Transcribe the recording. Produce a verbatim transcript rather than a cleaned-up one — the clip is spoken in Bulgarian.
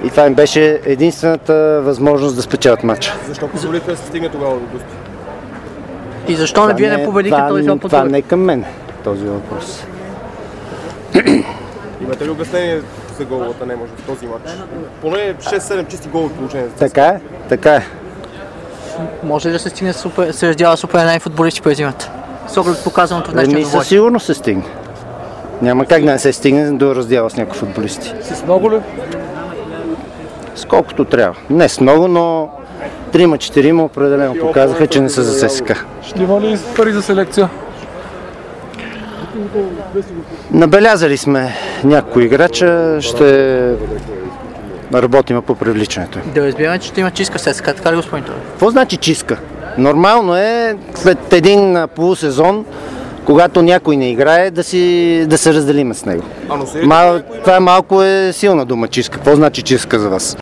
И това им беше единствената възможност да спечелят матча. Защо позволихте да се стигне тогава до гости? И защо не вие не победихте този това, опит? това не е към мен, този въпрос. Имате ли обяснение за головата не може в този матч? Поне шест-седем чисти голови положения. Така е, така е. Може ли да се стигне супер, се раздяла супер една футболисти през зимата? С оглед показаното в днешния Еми, двубой. със сигурност се стигне. Няма как да не се стигне до раздяла с някои футболисти. С много ли? Сколкото трябва. Не с много, но трима-четирима определено показаха, че не са за ССК. Ще има ли пари за селекция? Набелязали сме някои играча, ще работим по привличането им. Да разбираме, че ще има чистка ССК, така ли господин Тодоров? Какво значи чистка? Нормално е след един полусезон, когато някой не играе, да, си, да се разделиме с него. Мал, това е малко е силна дума чистка. Какво значи чистка за вас?